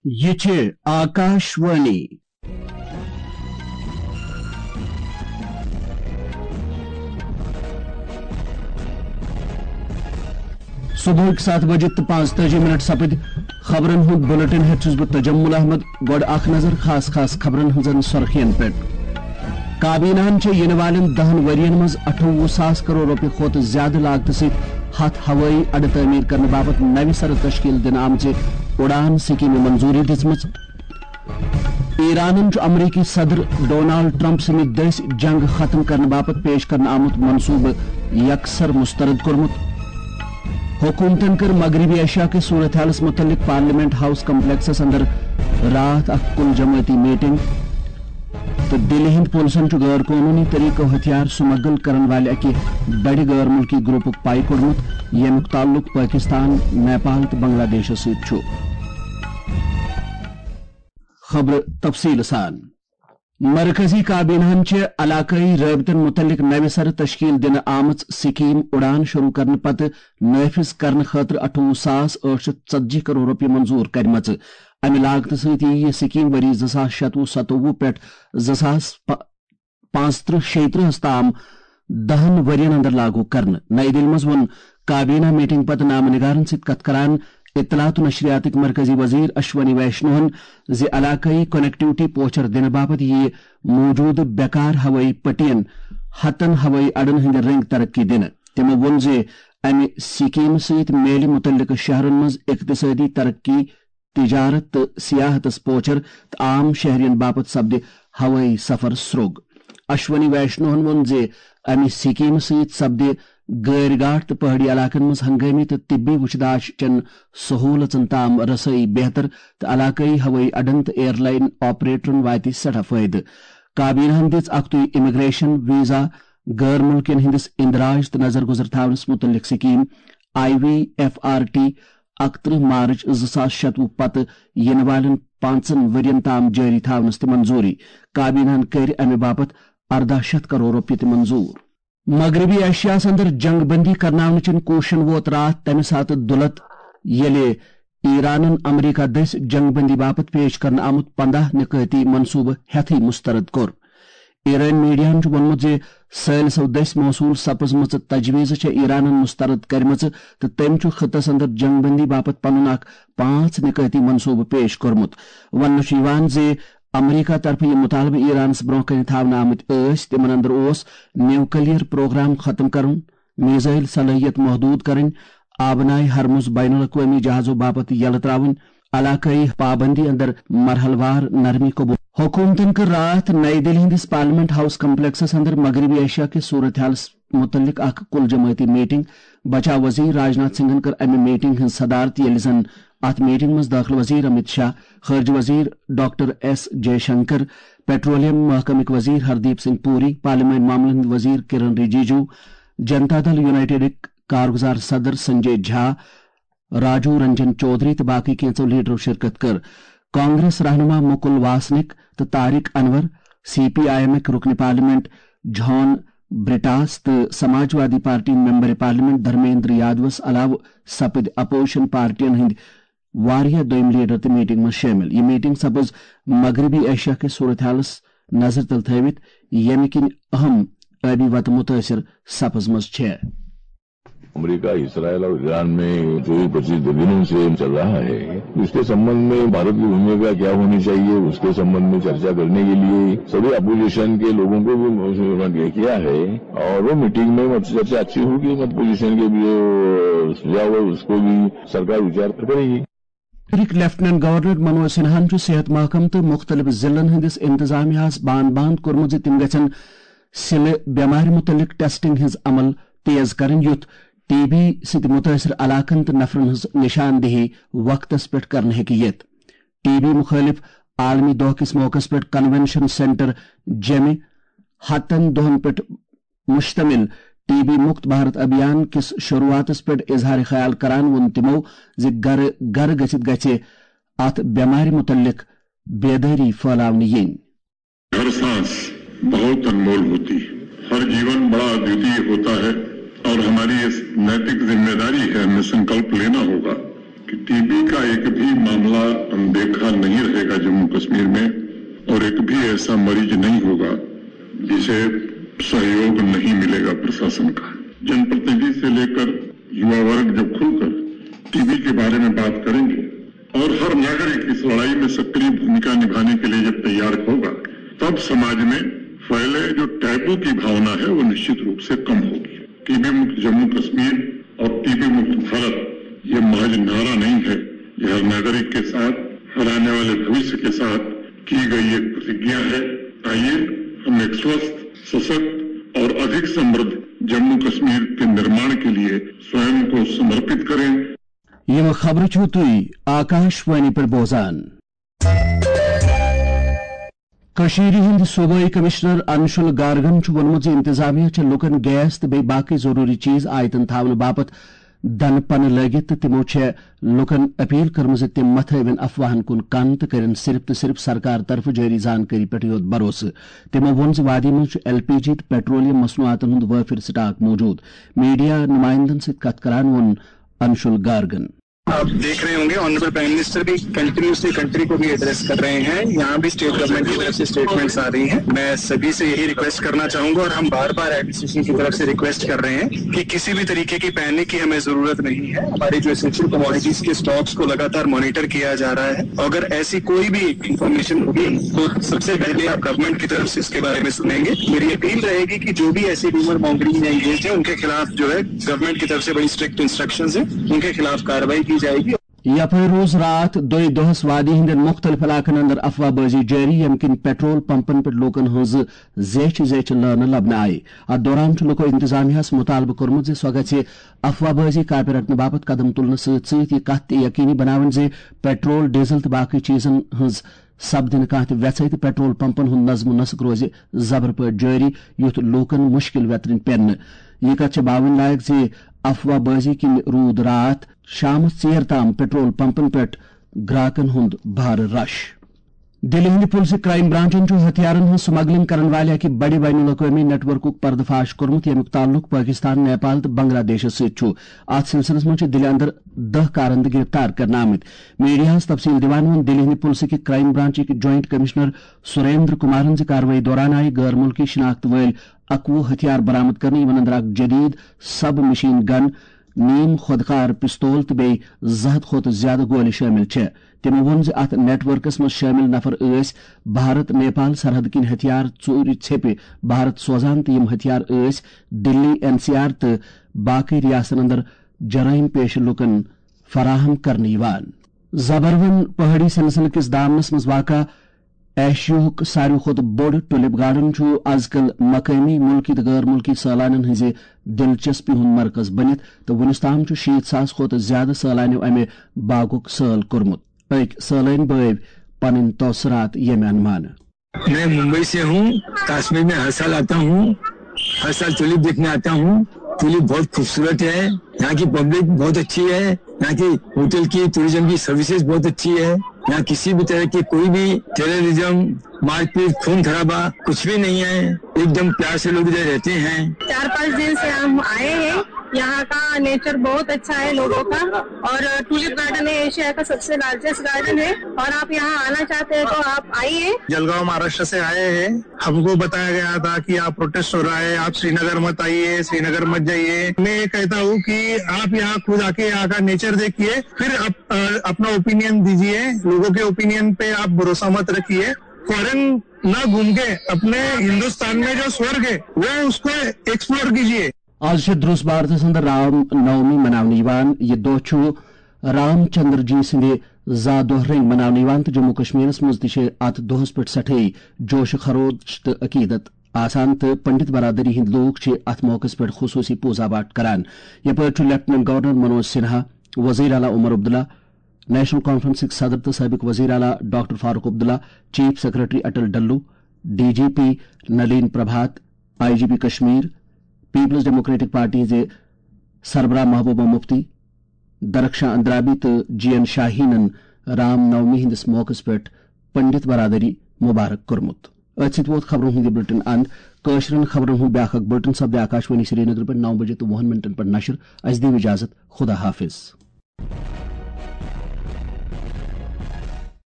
یہ چھے آکاشوانی صبح 7 بجے 45 سپد خبرن ہند بلٹن ہیت چھس بہ تجمل احمد گوڑ اخ نظر خاص خبرن ہنزن سرخین پہ کابینہ ین والن 10 ورین مز 28,000 کروڑ روپے کھت زیادہ لاگت ست 7 ہوئی اڈہ تعمیر کرنے باپت نو سر تشکیل دن آمچ اڑان سکیم منظوری دم ایران امریکی صدر ڈونالڈ ٹرمپ سمت دس جنگ ختم کرنے باپت پیش کرنے آمت منصوبہ یکسر مسترد کورمت حکومتن کر مغربی ایشیا کے صورتحالس متعلق پارلیمنٹ ہاؤس کمپلیکسس اندر رات اخ کل جماعتی میٹنگ تو دلی ہند پولیسن غیر قانونی طریقوں ہتھیار سمگل کرن والے اکہ بڑی غیر ملکی گروپک پائی کوڑمت یمیک تعلق پاکستان نیپال تو بنگلہ دیش ست چھو خبر تفصیل سان مرکزی کابینہ علاقائی رابطن متعلق نو سر تشکیل دن آمت سکیم اڑان شروع کرنے پتہ نافذ کرنے خاطر 28,840 کروڑ روپے منظور کرمت امہ لاگت ست یہ سکیم وری 2026-27 پہ 2035-36 تام 10 ورین اندر لاگو کرنے نئی دل مز ون کابینہ میٹنگ پتہ نام نگارن ست کت کران اطلاعات و نشریاتک مرکزی وزیر اشونی ویشنوہن زی علاقائی کنیکٹیوٹی پوچھر دن باپت یہ موجود بیکار ہوئی پٹین ہتن ہوئی اڈن ہند رنگ ترقی دن تمو ون زی امہ سکیم ست میل متعلق شہرن مز اقتصادی ترقی تجارت تو سیاحتس پوچھر تو عام شہرین باپت سپد ہوئی سفر سروگ اشونی ویشنوہن ون زی امہ سکیم ست سپد غیر گاٹ تو پہاڑی علاقن مز ہنگامی تو طبی وچداش چن سہولتن تام رسائی بہتر تو علاقائی ہوئی اڈن تو ایئر لائن آپریٹرن وات سٹھا فائدہ کابینہ دِژ اکتوئی امیگریشن ویزا غیر ملکین ہندس اندراج تو نظر گزر تھونس متعلق سکیم IVFRT 31 مارچ 2026 پتہ ین والن 5 ورین تام جاری تھونس تہ منظوری کابینہ کر امہ باپت 1,800 کروڑ روپیہ تہ منظور مغربی ایشیا اندر جنگ بندی کرناونچن کوشن ووت رات تمہ سات دلت یلے ایرانن امریکہ دس جنگ بندی باپت پیش کرنے آمت 15 نکاتی منصوبہ ہتھی مسترد کور ایران میڈیاہن وونمت زِ سٲلسو دس موصول سپزمژ تجویز ایرانن مسترد کرمژ تو تم خطس اندر جنگ بندی باپت پنن اخ 5 نکاتی منصوبہ پیش کورمت ون زِ امریکہ طرف یہ مطالبہ ایرانس برو کن تھاونہ آمت تمن اندر نیوکلیئر پروگرام ختم کرن میزائل صلاحیت محدود کرن آبنائے ہرمز بین الاقوامی جہازوں باپت یل تراون علاقائی پابندی اندر مرحل وار نرمی قبول حکومتن کر رات نئی دہلی ہندس پارلیمنٹ ہاؤس کمپلیکسس اندر مغربی ایشیا کے صورتحالس متعلق اخ کل جماعتی میٹنگ بچا وزیر راجناتھ سنگھن کر امہ میٹنگ ہن صدارت یل زن ات میٹنگ مز داخل وزیر امت شاہ خارجہ وزیر doctor S Jaishankar petroleum محکمک وزیر ہردیپ سنگھ پوری پارلیمان معاملن ہند وزیر کرن رجیجو جنتا دل یونائٹڈک کارگزار صدر سنجے جھا راجو رنجن چودھری تو باقی کینچو لیڈرو شرکت کر کانگریس رہنما مکل واسنک تو طارق انور CPIM رکن پارلیمنٹ جان برٹاس تو Samajwadi party member parliament Dharmendra یادوس علاوہ سپد اپوزیشن پارٹین ہند واریاہ دویم لیڈر تو میٹنگ میں شامل یہ میٹنگ سپز مغربی ایشیا کے صورتحالس نظر تل تھوت یمہ کن اہم آبی وتہ متاثر سپزمژ چھ امریکہ اسرائیل اور ایران میں جو 25 دنوں سے چل رہا ہے اس کے سمبند میں بھارت کی بھومکا کیا ہونی چاہیے اس کے سمبند میں چرچا کرنے کے لیے سبھی اپوزیشن کے لوگوں کو بھی کیا ہے اور وہ میٹنگ میں چرچا اچھی ہوگی اپوزیشن کے بھی سجاؤ اس کو بھی سرکار وچار کرے گی لیفٹنٹ گورنر منوج سنہاہن صحت محکمہ تو مختلف ضلعن ہندس انتظامیہ باند کورمت تم گھن سلہ بیمار متعلق ٹیسٹنگ ہز عمل تیز کرن یُتھ TB ست متاثر علاقن تو نفرن ہز نشاندہی وقتس پہ کرنے ہیت TB مخالف عالمی دہ کس موقع پہ کنونشن سینٹر جیمہ 7 دہن پہ مشتمل TB مکت بھارت ابھیان کس شروعاتس پہ اظہار خیال کران ون تمو زِ گر گر گژھت گژھِ ات بیمار متعلق بیداری پھیلاونہ ین ہر سانس بہت انمول ہوتی ہر جیون بڑا ادویتی ہوتا ہے اور ہماری اس نیتک ذمہ داری ہے ہمیں سنکلپ لینا ہوگا कि टीबी का एक भी मामला अनदेखा नहीं रहेगा जम्मू कश्मीर में, और एक भी ऐसा मरीज नहीं होगा जिसे सहयोग नहीं मिलेगा प्रशासन का। जनप्रतिनिधि से लेकर युवा वर्ग जब खुलकर टीबी के बारे में बात करेंगे और हर नागरिक इस लड़ाई में सक्रिय भूमिका निभाने के लिए जब तैयार होगा, तब समाज में फैले जो टैबू की भावना है वो निश्चित रूप से कम होगी। टीबी मुक्त जम्मू कश्मीर और टीबी मुक्त भारत ये महज नारा नहीं है, यह हर नागरिक के साथ, हर आने वाले भविष्य के साथ की गई एक प्रतिज्ञा है। आइए हम एक स्वस्थ, सशक्त और अधिक समृद्ध जम्मू कश्मीर के निर्माण के लिए स्वयं को समर्पित करें। यह खबर छो तुई आकाशवाणी पर बोजान। कशीर हिंद सूबाई कमिश्नर अंशुल गार्गन वोनमुत इंतजामिया लुकन गैस तो बाकी जरूरी चीज आयतन थावन बापत दन पन लगित तिमो लुकन अपील कर्म तिम मत हवन अफवाहन कुन कान तो कर सिर्फ सरकार तरफ जारी जानकारी पे योत भरोस। तिमो वोन वादी मज LPG तो पेट्रोलियम मसनूआतन हुंद वाफिर स्टाक मौजूद। मीडिया नुमाइंदन सत कथ करान वोन अंशुल गार्गन। आप देख रहे होंगे ऑनरेबल प्राइम मिनिस्टर भी कंटिन्यूसली कंट्री को भी एड्रेस कर रहे हैं। यहाँ भी स्टेट गवर्नमेंट की तरफ से स्टेटमेंट्स आ रही हैं। मैं सभी से यही रिक्वेस्ट करना चाहूंगा और हम बार बार एडमिनिस्ट्रेशन की तरफ से रिक्वेस्ट कर रहे हैं कि किसी भी तरीके की पैनिक की हमें जरूरत नहीं है। हमारी जो एसेंशियल कमोडिटीज के स्टॉक्स को लगातार मॉनिटर किया जा रहा है। अगर ऐसी कोई भी इंफॉर्मेशन होगी तो सबसे पहले आप गवर्नमेंट की तरफ से इसके बारे में सुनेंगे। मेरी अपील रहेगी कि जो भी ऐसी रूमर मॉन्गरिंग में एंगेज है उनके खिलाफ जो है गवर्नमेंट की तरफ से बड़ी स्ट्रिक्ट इंस्ट्रक्शंस है, उनके खिलाफ कार्रवाई की जाएगी। यपै रोज रात दोई दोहस वादी हिंदन मुख्तलिफ इलाकन अंदर अफवाहबाजी जारी यमकिन पेट्रोल पंपन पे लोकन हज जेच लर्न लबन आई। अत दौरान लुको इंतजामियास मुतालबा कोर्मुत सो गि अफवाहबाजी कापि रटने बापत कदम तुलने सत यह कत यकीनी बनावन जे पेट्रोल डीजल तो बाकी चीजन हज सपदिन कह व्यथ तो पेट्रोल पंपन हुंद नज्म नस्क रोज जबर पे जारी युथ लोकन मुश्किल वेतरन पेन। यह कत बावन लायक जे अफवाहबाजी किन रूद रात शाम चेर ताम पेट्रोल पंपन पे ग्राहकन हुंद भार रश। दिल्ली हिंद पुलिस क्राइम ब्रांचन हथियारन हज स्मगलिंग करने वाले कि बड़ी बैनुल अक़वामी नेटवर्क पर्दाफाश कोर्मुत यमुक ताल्लुक पाकिस्तान, नेपाल तो बांग्लादेश सत। अत सिलसिलस मज दिल्ली अंदर 10 कारंद गिरफ्तार करना आमित। मीडिया तफसील दिवान वन दिल्ली हिंद पुलिस की क्राइम ब्रांच के जॉइंट कमिश्नर सुरेंद्र कुमारन कार्रवाई दौरान आई गैर मुल्की शिनाख्त वल 21 हथियार बरामद करने इन अंदर जदीद सब मशीन गन, नीम खुदकार पिस्तौल तो बे 100 खोत ज्यादा गोली शामिल छे। तिमो वोन अत नेटवर्कस मज शामिल नफर भारत नेपाल सरहद किन हथियार चोरी छेपे भारत सोजान तो यम हथियार दिल्ली NCR तो बाकी रियासतन अंदर जराइम पेश लुकन फराहम करने। जबरवन पहाड़ी सिलसिले किस दामनस मज वाक़ा एशियाक सारे खुद बोड़ टुलिप गार्डन आजकल मकामी मुल्की तो गैर मुल्की सैलानन हज दिलचस्पी हुंद मरकज बनित तो वुनिस ताम 60,000 खोत ज्यादा सैलानियों अमे बागुक सैल कोर्मुत। एक सैलानी बैब पन तौसरात ये मान। मैं मुंबई से हूँ। कश्मीर में हर साल आता हूँ, हर साल टुलिप देखने आता हूँ। टुलिप बहुत खूबसूरत है, यहाँ की पब्लिक बहुत अच्छी है, यहाँ की होटल की टूरिज्म की सर्विसेज बहुत अच्छी है। यहाँ किसी भी तरह की कोई भी टेररिज्म, मारपीट, खून खराबा कुछ भी नहीं है। एकदम प्यार से लोग इधर रहते हैं। 4-5 दिन से हम आए हैं। यहाँ का नेचर बहुत अच्छा है लोगों का, और टूलिप गार्डन है एशिया का सबसे लार्जेस्ट गार्डन है, और आप यहाँ आना चाहते हैं तो आप आइए। जलगांव महाराष्ट्र से आए हैं। हमको बताया गया था कि आप प्रोटेस्ट हो रहा है, आप श्रीनगर मत आइए, श्रीनगर मत जाइए। मैं ये कहता हूँ कि आप यहाँ खुद आके यहाँ का नेचर देखिए, फिर अपना ओपिनियन दीजिए। लोगों के ओपिनियन पे आप भरोसा मत रखिए। फॉरेन न घूम के अपने हिंदुस्तान में जो स्वर्ग है वो उसको एक्सप्लोर कीजिए। आज से द्रुस भारत अंदर राम नवमी मनावन यह दो रामचंद्र जी सिंदे जा दोह रंग मनावन तो जम्मू कश्मीर मज अत दोहस पे सठे जोश खरोश तो अकीदत आसान तो पंडित बरादरी हिंद लोग अत मौके पे खुसूसी पूजा पाठ करान। यप लेफ्टिनेंट गवर्नर मनोज सिन्हा, वजीर आला उमर अब्दुल्ला, नेशनल कॉन्फ्रेंस सदर तो सबक वजीर आला doctor Farooq Abdullah, chief secretary Atal Dulloo, DGP Nalin Prabhat, IGP Kashmir, People's Democratic Party के सरबराह महबूबा मुफ्ती, दरक्षा अंद्राबी तो GN शाहीनन राम नवमी हिंदस मौके पे पंडित बरादरी मुबारक कोर्मुत। अत वोत खबरों हूं बुलेटिन अंद कशरन खबरों हूं ब्याख बुलेटिन सपदे आकाशवाणी श्रीनगर पर 9 बजे तो 1 मिनटन पर नशर। अज दी इजाजत, खुदा हाफिज।